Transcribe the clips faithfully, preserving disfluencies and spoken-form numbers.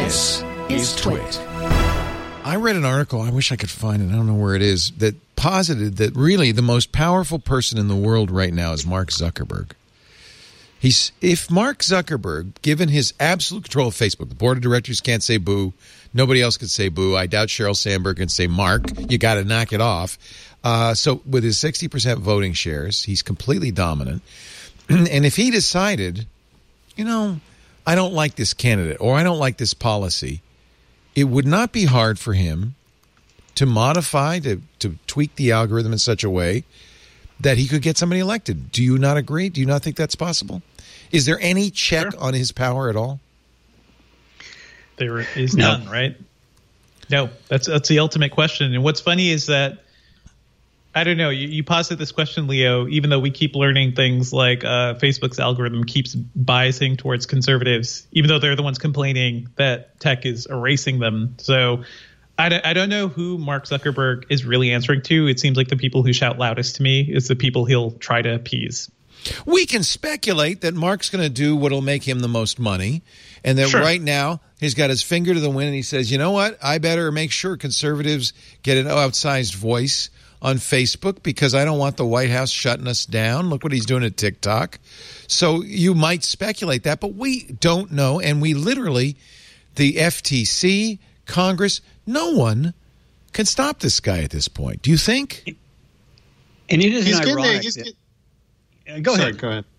This is Twit. I read an article, I wish I could find it, I don't know where it is, that posited that really the most powerful person in the world right now is Mark Zuckerberg. He's if Mark Zuckerberg, given his absolute control of Facebook, the board of directors can't say boo, nobody else can say boo. I doubt Sheryl Sandberg can say, Mark, you got to knock it off. Uh, so with his sixty percent voting shares, he's completely dominant. And if he decided, you know, I don't like this candidate or I don't like this policy, it would not be hard for him to modify, to, to tweak the algorithm in such a way that he could get somebody elected. Do you not agree? Do you not think that's possible? Is there any check sure. on his power at all? There is no. none, right? No, that's that's the ultimate question. And what's funny is that, I don't know, you, you posit this question, Leo, even though we keep learning things like uh, Facebook's algorithm keeps biasing towards conservatives, even though they're the ones complaining that tech is erasing them. So I don't, I don't know who Mark Zuckerberg is really answering to. It seems like the people who shout loudest to me is the people he'll try to appease. We can speculate that Mark's going to do what will make him the most money, and that sure. right now he's got his finger to the wind, and he says, you know what, I better make sure conservatives get an outsized voice on Facebook because I don't want the White House shutting us down. Look what he's doing at TikTok. So you might speculate that, but we don't know, and we literally, the F T C, Congress, no one can stop this guy at this point. Do you think? And it is he's ironic. He's that, uh, go sorry, ahead. Go ahead.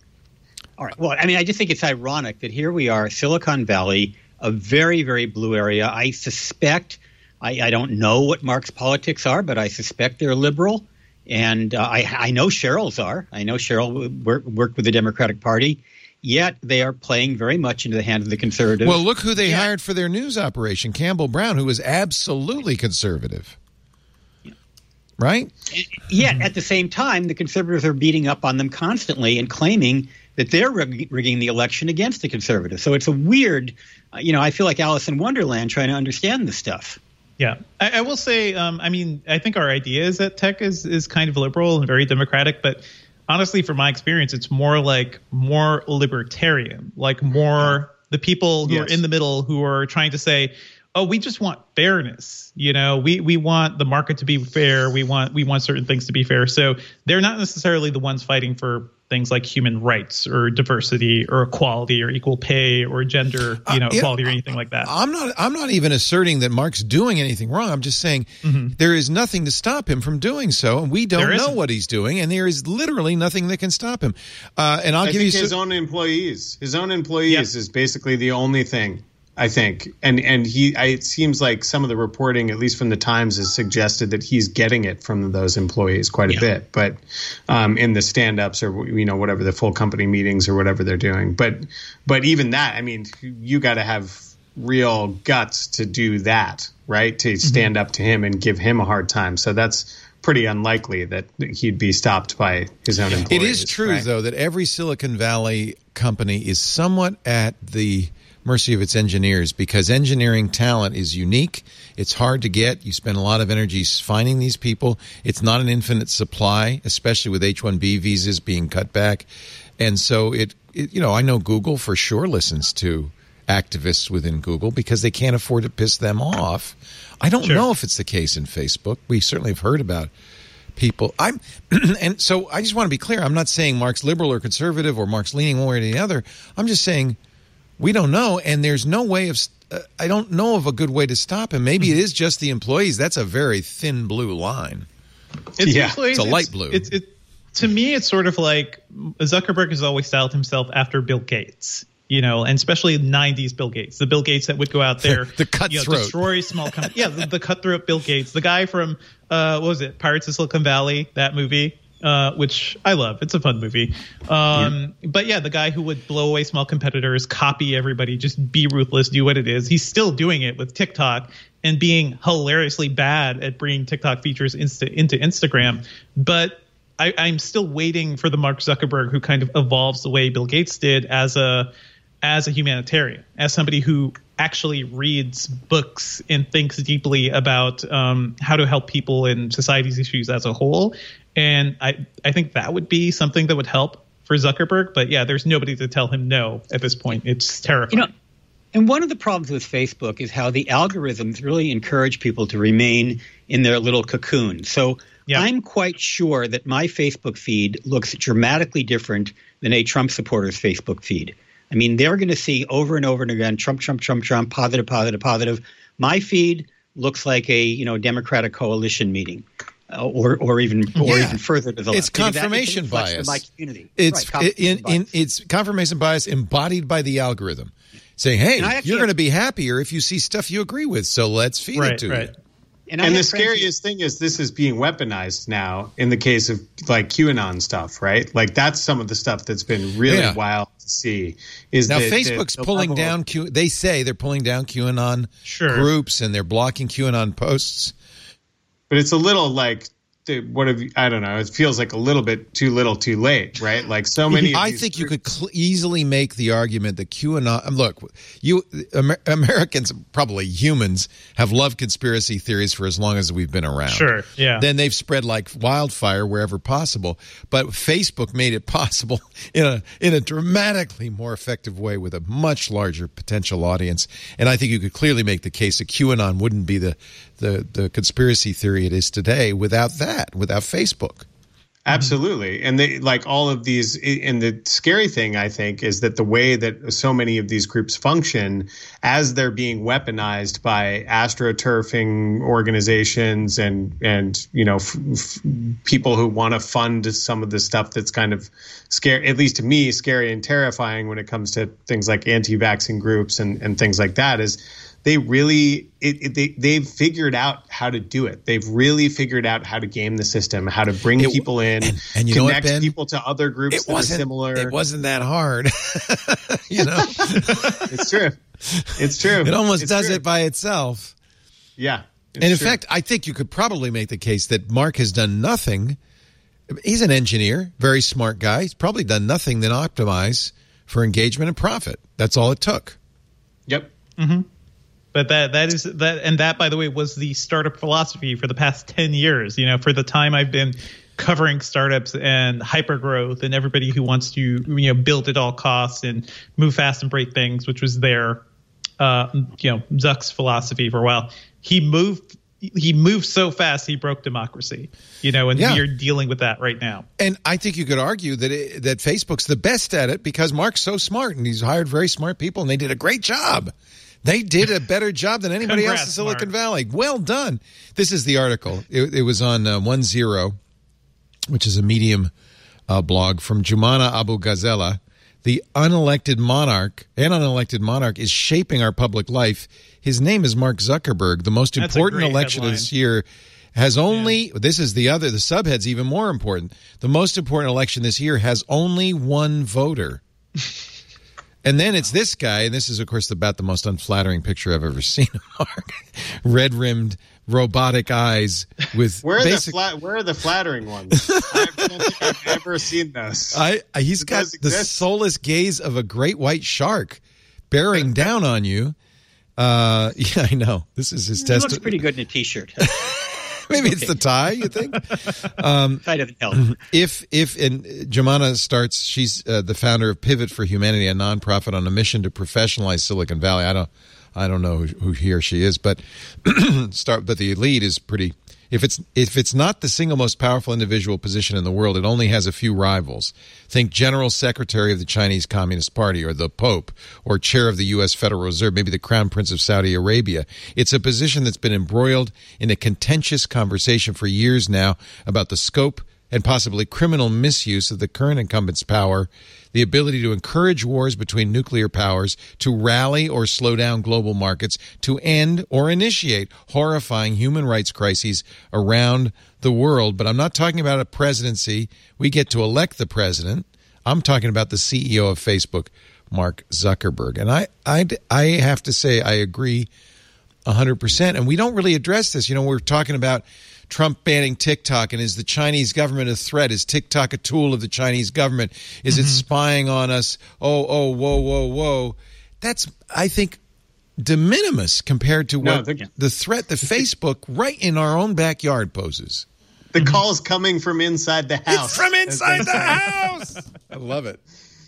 All right. Well, I mean, I just think it's ironic that here we are, Silicon Valley, a very, very blue area. I suspect, I, I don't know what Mark's politics are, but I suspect they're liberal. And uh, I, I know Sheryl's are. I know Sheryl work, worked with the Democratic Party. Yet they are playing very much into the hands of the conservatives. Well, look who they yeah. hired for their news operation, Campbell Brown, who was absolutely conservative. Yeah. Right? Yet, at the same time, the conservatives are beating up on them constantly and claiming that they're rig- rigging the election against the conservatives. So it's a weird, uh, you know, I feel like Alice in Wonderland trying to understand this stuff. Yeah, I, I will say, um, I mean, I think our idea is that tech is, is kind of liberal and very democratic, but honestly, from my experience, it's more like more libertarian, like more the people who yes. are in the middle who are trying to say, oh, we just want fairness. You know, we we want the market to be fair. We want we want certain things to be fair. So they're not necessarily the ones fighting for things like human rights or diversity or equality or equal pay or gender, you know, uh, yeah, equality or anything like that. I'm not I'm not even asserting that Mark's doing anything wrong. I'm just saying mm-hmm. there is nothing to stop him from doing so, and we don't know what he's doing, and there is literally nothing that can stop him. Uh, and I'll I give think you his so- own employees. His own employees yep. is basically the only thing. I think, and and he, I, it seems like some of the reporting, at least from the Times, has suggested that he's getting it from those employees quite a yeah. bit. But um, in the stand-ups or you know whatever the full company meetings or whatever they're doing, but but even that, I mean, you got to have real guts to do that, right? To stand mm-hmm. up to him and give him a hard time. So that's pretty unlikely that he'd be stopped by his own employees. It is true, right? though, that every Silicon Valley company is somewhat at the mercy of its engineers because engineering talent is unique. It's hard to get. You spend a lot of energy finding these people. It's not an infinite supply, especially with H one B visas being cut back. And so it, it you know, I know Google for sure listens to activists within Google because they can't afford to piss them off. I don't sure. know if it's the case in Facebook. We certainly have heard about people. I'm, and so I just want to be clear. I'm not saying Mark's liberal or conservative or Mark's leaning one way or the other. I'm just saying we don't know, and there's no way of uh, – I don't know of a good way to stop him. Maybe mm-hmm. it is just the employees. That's a very thin blue line. It's, yeah, employees, it's a light it's, blue. It's, it, to me, it's sort of like Zuckerberg has always styled himself after Bill Gates, you know, and especially nineties Bill Gates, the Bill Gates that would go out there, the cutthroat, you know, destroy small companies. Yeah, the, the cutthroat Bill Gates, the guy from uh, what was it, Pirates of Silicon Valley, that movie. Uh, which I love. It's a fun movie. Um, yeah. But yeah, the guy who would blow away small competitors, copy everybody, just be ruthless, do what it is. He's still doing it with TikTok and being hilariously bad at bringing TikTok features insta- into Instagram. But I, I'm still waiting for the Mark Zuckerberg who kind of evolves the way Bill Gates did as a as a humanitarian, as somebody who actually reads books and thinks deeply about um, how to help people and society's issues as a whole. And I, I think that would be something that would help for Zuckerberg. But yeah, there's nobody to tell him no at this point. It's terrifying. You know, And one of the problems with Facebook is how the algorithms really encourage people to remain in their little cocoon. So yeah. I'm quite sure that my Facebook feed looks dramatically different than a Trump supporter's Facebook feed. I mean, they're going to see over and over and again, Trump, Trump, Trump, Trump, positive, positive, positive. My feed looks like a, you know, Democratic coalition meeting. Uh, or, or even, or yeah. even further to the it's left. Confirmation bias. My community. It's right, in, bias. in it's confirmation bias embodied by the algorithm, saying, "Hey, you're going to be happier if you see stuff you agree with. So let's feed right, it to right. you." And, and the scariest thing is this is being weaponized now in the case of like QAnon stuff, right? Like that's some of the stuff that's been really yeah. wild to see. Is now that, Facebook's that the pulling down Q? They say they're pulling down QAnon sure. groups and they're blocking QAnon posts. But it's a little like. What have you, I don't know. It feels like a little bit too little, too late, right? Like so many. Of I these think groups- you could cl- easily make the argument that QAnon. Look, you Amer- Americans, probably humans, have loved conspiracy theories for as long as we've been around. Sure, yeah. Then they've spread like wildfire wherever possible. But Facebook made it possible in a in a dramatically more effective way with a much larger potential audience. And I think you could clearly make the case that QAnon wouldn't be the the, the conspiracy theory it is today without that. Without Facebook. Absolutely. And they like all of these. And the scary thing, I think, is that the way that so many of these groups function as they're being weaponized by astroturfing organizations and, and you know, f- f- people who want to fund some of the stuff that's kind of scary, at least to me, scary and terrifying when it comes to things like anti-vaccine groups and, and things like that is they really it, it, they, they've figured out how to do it. They've really figured out how to game the system, how to bring it, people in, and, and you connect know what, Ben? people to other groups it that wasn't, are similar. It wasn't that hard. You know, it's true. It's true. It almost it's does true. it by itself. Yeah. And in true. fact, I think you could probably make the case that Mark has done nothing. He's an engineer, very smart guy. He's probably done nothing than optimize for engagement and profit. That's all it took. Yep. Mm-hmm. But that that is that, and that, by the way, was the startup philosophy for the past ten years. You know, for the time I've been covering startups and hypergrowth and everybody who wants to, you know, build at all costs and move fast and break things, which was their, uh, you know, Zuck's philosophy for a while. He moved. He moved so fast he broke democracy. You know, and yeah. we are dealing with that right now. And I think you could argue that it, that Facebook's the best at it because Mark's so smart and he's hired very smart people and they did a great job. They did a better job than anybody Congrats, else in Silicon Mark. Valley. Well done. This is the article. It, it was on uh, one zero, which is a Medium uh, blog from Jumana Abu Ghazala. The unelected monarch, an unelected monarch, is shaping our public life. His name is Mark Zuckerberg. The most That's important a great election headline. of this year has only, yeah. this is the other, the subhead's even more important. The most important election this year has only one voter. And then it's this guy, and this is, of course, about the most unflattering picture I've ever seen of Mark. Red-rimmed, robotic eyes with where are basic... the flat, where are the flattering ones? I don't think I've ever seen those. I, he's got the exist? soulless gaze of a great white shark bearing down on you. Uh, yeah, I know. This is his test. It looks pretty good in a T-shirt. Maybe it's the tie, you think? Um, tie doesn't help. If, if, and Jumana starts, she's uh, the founder of Pivot for Humanity, a nonprofit on a mission to professionalize Silicon Valley. I don't, I don't know who, who he or she is, but start. But the lead is pretty. If it's if it's not the single most powerful individual position in the world, it only has a few rivals. Think General Secretary of the Chinese Communist Party, or the Pope, or Chair of the U S Federal Reserve, maybe the Crown Prince of Saudi Arabia. It's a position that's been embroiled in a contentious conversation for years now about the scope and possibly criminal misuse of the current incumbent's power, the ability to encourage wars between nuclear powers, to rally or slow down global markets, to end or initiate horrifying human rights crises around the world. But I'm not talking about a presidency. We get to elect the president. I'm talking about the C E O of Facebook, Mark Zuckerberg. And I, I, I have to say I agree one hundred percent. And we don't really address this. You know, we're talking about Trump banning TikTok, and is the Chinese government a threat? Is TikTok a tool of the Chinese government? Is mm-hmm. it spying on us? Oh, oh, whoa, whoa, whoa. That's, I think, de minimis compared to No, what the, the threat that Facebook right in our own backyard poses. The call's coming from inside the house. It's from inside the house. I love it.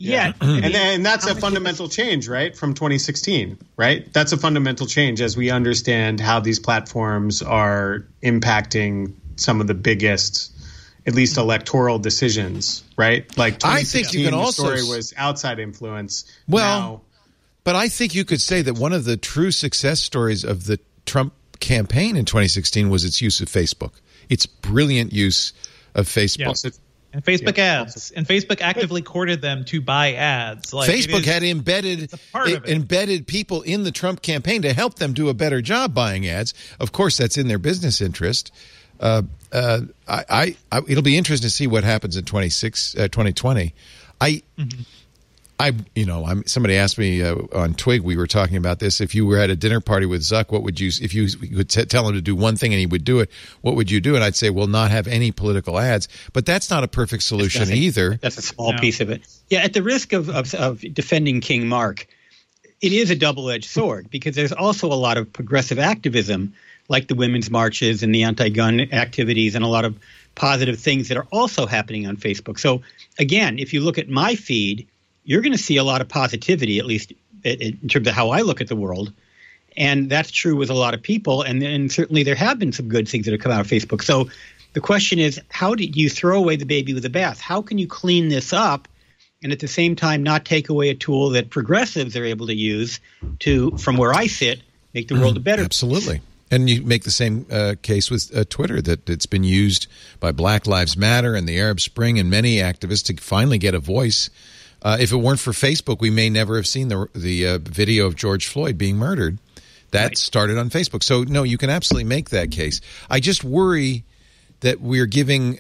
Yeah, and then, and that's a fundamental change, right, from twenty sixteen, right? That's a fundamental change as we understand how these platforms are impacting some of the biggest, at least electoral decisions, right? Like I think you can the also story was outside influence. Well, now, but I think you could say that one of the true success stories of the Trump campaign in twenty sixteen was its use of Facebook. Its brilliant use of Facebook. Yeah. And Facebook yeah. ads, and Facebook actively courted them to buy ads. Like Facebook is, had embedded part it, of it. embedded people in the Trump campaign to help them do a better job buying ads. Of course, that's in their business interest. Uh, uh, I, I, I, it'll be interesting to see what happens in twenty-six, uh, twenty twenty. I, mm-hmm. I, you know, I'm. Somebody asked me uh, on Twig. We were talking about this. If you were at a dinner party with Zuck, what would you? If you could t- tell him to do one thing and he would do it, what would you do? And I'd say, well, not have any political ads. But that's not a perfect solution either. That's a small no. piece of it. Yeah, at the risk of, of of defending King Mark, it is a double-edged sword because there's also a lot of progressive activism, like the women's marches and the anti-gun activities, and a lot of positive things that are also happening on Facebook. So again, if you look at my feed, you're going to see a lot of positivity, at least in terms of how I look at the world. And that's true with a lot of people. And, and certainly there have been some good things that have come out of Facebook. So the question is, how do you throw away the baby with the bath? How can you clean this up and at the same time not take away a tool that progressives are able to use to, from where I sit, make the world a better place? Absolutely. And you make the same uh, case with uh, Twitter, that it's been used by Black Lives Matter and the Arab Spring and many activists to finally get a voice. Uh, if it weren't for Facebook, we may never have seen the the uh, video of George Floyd being murdered. That right. started on Facebook. So, no, you can absolutely make that case. I just worry that we're giving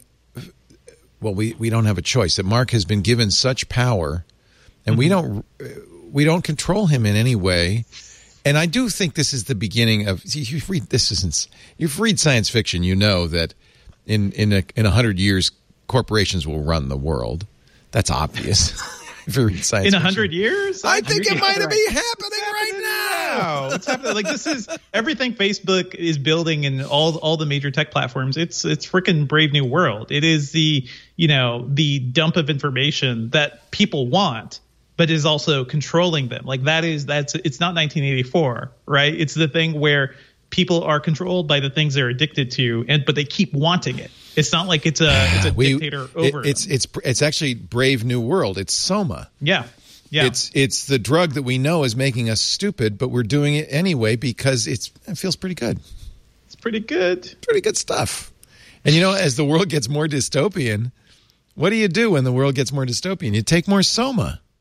– well, we, we don't have a choice. That Mark has been given such power, and mm-hmm. we don't we don't control him in any way. And I do think this is the beginning of – you read this isn't – you read science fiction, you know that in in a, in one hundred years, corporations will run the world. That's obvious. In a hundred years, I think it might be happening right now. It's happening. Like this is everything Facebook is building and all all the major tech platforms. It's it's freaking Brave New World. It is the you know the dump of information that people want, but is also controlling them. Like that is that's it's not nineteen eighty-four, right? It's the thing where people are controlled by the things they're addicted to, and but they keep wanting it. It's not like it's a it's a we, dictator over it, it's it's it's actually Brave New World. It's Soma. Yeah, yeah. It's it's the drug that we know is making us stupid, but we're doing it anyway because it's it feels pretty good. It's pretty good. Pretty good stuff. And you know, as the world gets more dystopian, what do you do when the world gets more dystopian? You take more Soma.